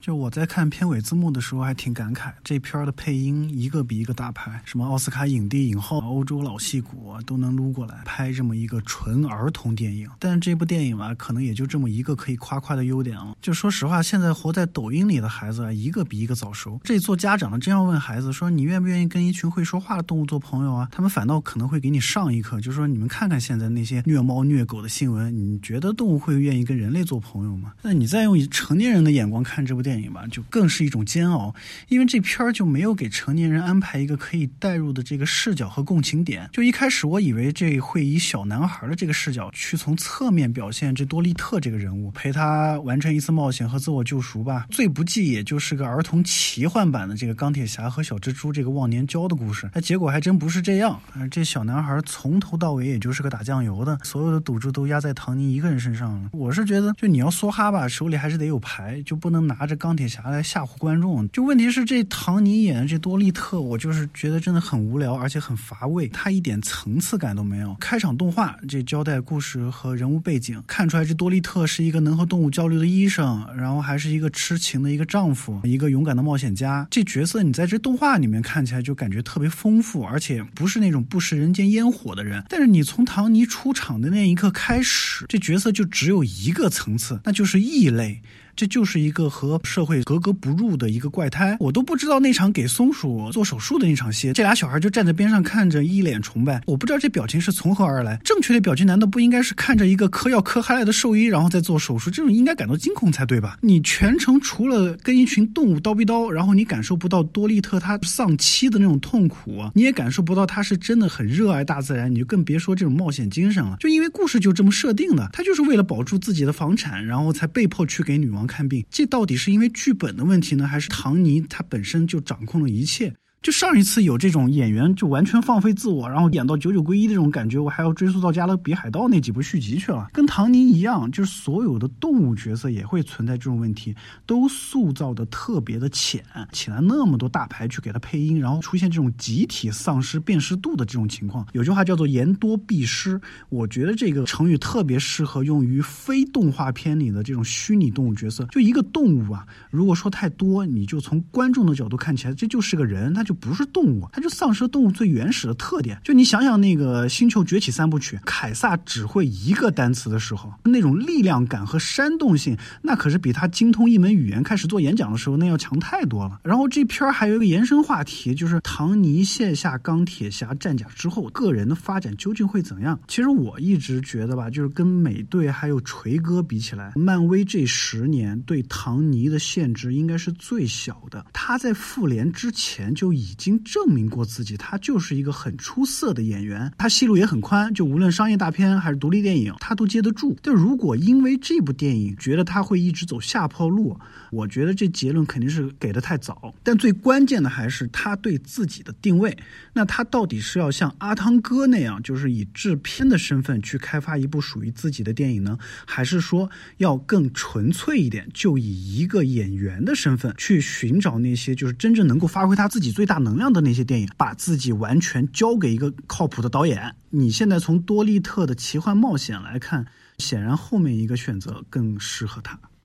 就我在看片尾字幕的时候还挺感慨，这片的配音一个比一个大牌，什么奥斯卡影帝影后、欧洲老戏骨都能撸过来拍这么一个纯儿童电影。但这部电影吧，可能也就这么一个可以夸夸的优点了。就说实话，现在活在抖音里的孩子一个比一个早熟。这做家长的真要问孩子说，你愿不愿意跟一群会说话的动物做朋友啊？他们反倒可能会给你上一课，就说你们看看现在那些虐猫虐狗的新闻，你觉得动物会愿意跟人类做朋友吗？那你再用成年人的眼光看这部电影吧，就更是一种煎熬，因为这片就没有给成年人安排一个可以带入的这个视角和共情点。就一开始我以为这会以小男孩的这个视角去从侧面表现这多利特这个人物，陪他完成一次冒险和自我救赎吧。最不济也就是个儿童奇幻版的这个钢铁侠和小蜘蛛这个忘年交的故事，那结果还真不是这样。这小男孩从头到尾也就是个打酱油的，所有的赌注都压在唐尼一个人身上了。我是觉得就你要梭哈吧，手里还是得有牌，就不能拿着钢铁侠来吓唬观众。就问题是这唐尼演的这多利特，我就是觉得真的很无聊，而且很乏味，他一点层次感都没有。开场动画这交代故事和人物背景，看出来这多利特是一个能和动物交流的医生，然后还是一个痴情的一个丈夫，一个勇敢的冒险家。这角色你在这动画里面看起来就感觉特别丰富，而且不是那种不食人间烟火的人。但是你从唐尼出场的那一刻开始，这角色就只有一个层次，那就是异类。这就是一个和社会格格不入的一个怪胎。我都不知道那场给松鼠做手术的那场戏，这俩小孩就站在边上看着，一脸崇拜。我不知道这表情是从何而来，正确的表情难道不应该是看着一个嗑药嗑嗨了的兽医然后再做手术？这种应该感到惊恐才对吧？你全程除了跟一群动物叨逼叨，然后你感受不到多利特他丧妻的那种痛苦啊，你也感受不到他是真的很热爱大自然，你就更别说这种冒险精神了。就因为故事就这么设定的，他就是为了保住自己的房产，然后才被迫去给女王看病。这到底是因为剧本的问题呢，还是唐尼他本身就掌控了一切？就上一次有这种演员就完全放飞自我，然后演到九九归一的这种感觉，我还要追溯到加勒比海盗那几部续集去了。跟唐尼一样，就是所有的动物角色也会存在这种问题，都塑造的特别的浅，请来那么多大牌去给他配音，然后出现这种集体丧失辨识度的这种情况。有句话叫做言多必失，我觉得这个成语特别适合用于非动画片里的这种虚拟动物角色。就一个动物啊，如果说太多，你就从观众的角度看起来这就是个人，他就不是动物，它就丧失了动物最原始的特点。就你想想那个星球崛起三部曲，凯撒只会一个单词的时候，那种力量感和煽动性，那可是比他精通一门语言开始做演讲的时候那要强太多了。然后这片还有一个延伸话题，就是唐尼卸下钢铁侠战甲之后个人的发展究竟会怎样。其实我一直觉得吧，就是跟美队还有锤哥比起来，漫威这10年对唐尼的限制应该是最小的。他在复联之前就已经证明过自己，他就是一个很出色的演员，他戏路也很宽，就无论商业大片还是独立电影他都接得住。但如果因为这部电影觉得他会一直走下坡路，我觉得这结论肯定是给得太早。但最关键的还是他对自己的定位，那他到底是要像阿汤哥那样，就是以制片的身份去开发一部属于自己的电影呢，还是说要更纯粹一点，就以一个演员的身份去寻找那些就是真正能够发挥他自己最大能量的那些电影，把自己完全交给一个靠谱的导演。你现在从多利特的奇幻冒险来看，显然后面一个选择更适合他。